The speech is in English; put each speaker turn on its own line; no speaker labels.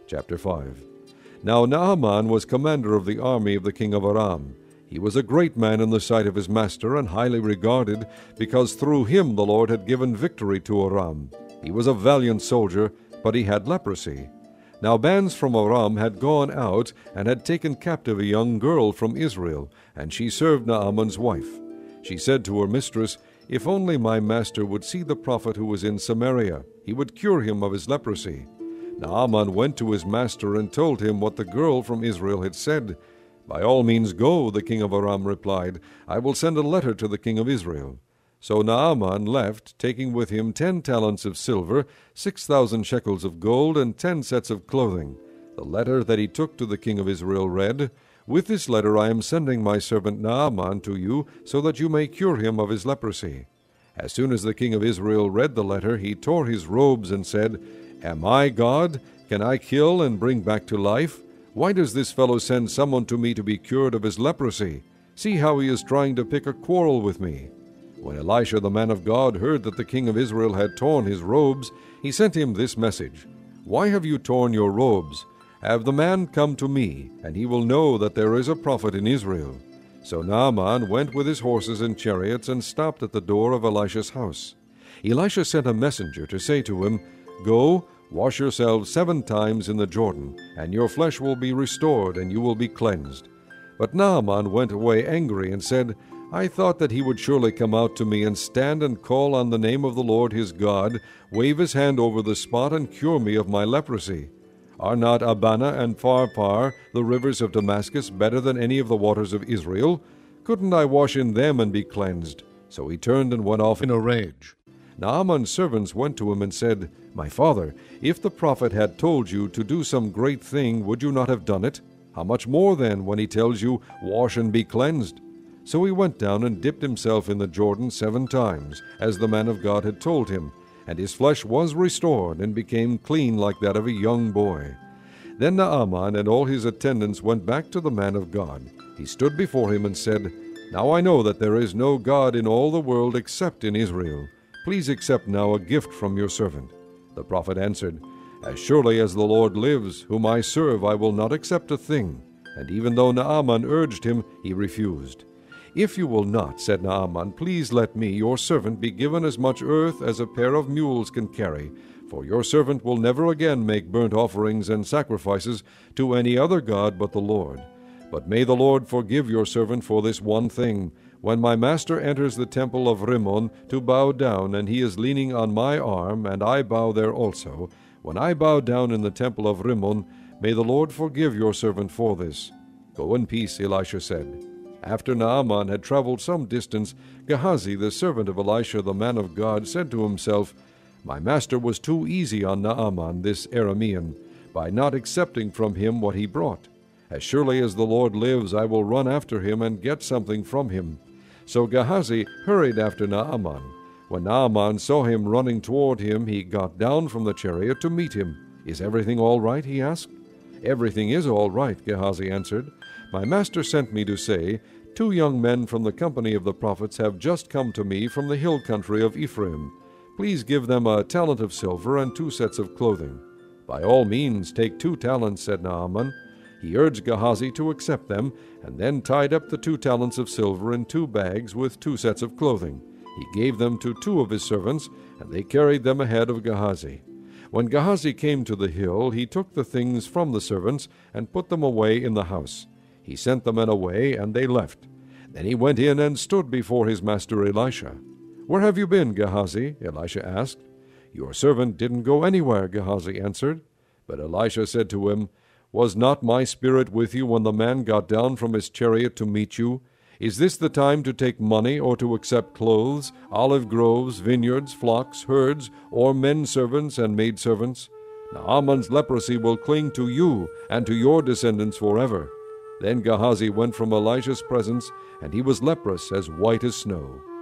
Chapter 5. Now Naaman was commander of the army of the king of Aram. He was a great man in the sight of his master, and highly regarded, because through him the Lord had given victory to Aram. He was a valiant soldier, but he had leprosy. Now bands from Aram had gone out, and had taken captive a young girl from Israel, and she served Naaman's wife. She said to her mistress, "If only my master would see the prophet who is in Samaria, he would cure him of his leprosy." Naaman went to his master and told him what the girl from Israel had said. "By all means go," the king of Aram replied. "I will send a letter to the king of Israel." So Naaman left, taking with him 10 talents of silver, 6,000 shekels of gold, and 10 sets of clothing. The letter that he took to the king of Israel read, "With this letter I am sending my servant Naaman to you, so that you may cure him of his leprosy." As soon as the king of Israel read the letter, he tore his robes and said, "Am I God? Can I kill and bring back to life? Why does this fellow send someone to me to be cured of his leprosy? See how he is trying to pick a quarrel with me." When Elisha the man of God heard that the king of Israel had torn his robes, he sent him this message, "Why have you torn your robes? Have the man come to me, and he will know that there is a prophet in Israel." So Naaman went with his horses and chariots and stopped at the door of Elisha's house. Elisha sent a messenger to say to him, "Go, wash yourselves 7 times in the Jordan, and your flesh will be restored, and you will be cleansed." But Naaman went away angry and said, "I thought that he would surely come out to me and stand and call on the name of the Lord his God, wave his hand over the spot, and cure me of my leprosy. Are not Abana and Pharpar, the rivers of Damascus, better than any of the waters of Israel? Couldn't I wash in them and be cleansed?" So he turned and went off in a rage. Naaman's servants went to him and said, "My father, if the prophet had told you to do some great thing, would you not have done it? How much more then, when he tells you, 'Wash and be cleansed'?" So he went down and dipped himself in the Jordan 7 times, as the man of God had told him, and his flesh was restored and became clean like that of a young boy. Then Naaman and all his attendants went back to the man of God. He stood before him and said, "Now I know that there is no God in all the world except in Israel. Please accept now a gift from your servant." The prophet answered, "As surely as the Lord lives, whom I serve, I will not accept a thing." And even though Naaman urged him, he refused. "If you will not," said Naaman, "please let me, your servant, be given as much earth as a pair of mules can carry, for your servant will never again make burnt offerings and sacrifices to any other god but the Lord. But may the Lord forgive your servant for this one thing. When my master enters the temple of Rimmon to bow down, and he is leaning on my arm, and I bow there also, when I bow down in the temple of Rimmon, may the Lord forgive your servant for this." "Go in peace," Elisha said. After Naaman had traveled some distance, Gehazi, the servant of Elisha the man of God, said to himself, "My master was too easy on Naaman, this Aramean, by not accepting from him what he brought. As surely as the Lord lives, I will run after him and get something from him." So Gehazi hurried after Naaman. When Naaman saw him running toward him, he got down from the chariot to meet him. "Is everything all right?" he asked. "Everything is all right," Gehazi answered. "My master sent me to say, 2 young men from the company of the prophets have just come to me from the hill country of Ephraim. Please give them a talent of silver and 2 sets of clothing." "By all means, take 2 talents," said Naaman. He urged Gehazi to accept them, and then tied up the 2 talents of silver in 2 bags with 2 sets of clothing. He gave them to 2 of his servants, and they carried them ahead of Gehazi. When Gehazi came to the hill, he took the things from the servants and put them away in the house. He sent the men away, and they left. Then he went in and stood before his master Elisha. "Where have you been, Gehazi?" Elisha asked. "Your servant didn't go anywhere," Gehazi answered. But Elisha said to him, "Was not my spirit with you when the man got down from his chariot to meet you? Is this the time to take money or to accept clothes, olive groves, vineyards, flocks, herds, or men servants and maidservants? Naaman's leprosy will cling to you and to your descendants forever." Then Gehazi went from Elisha's presence, and he was leprous as white as snow.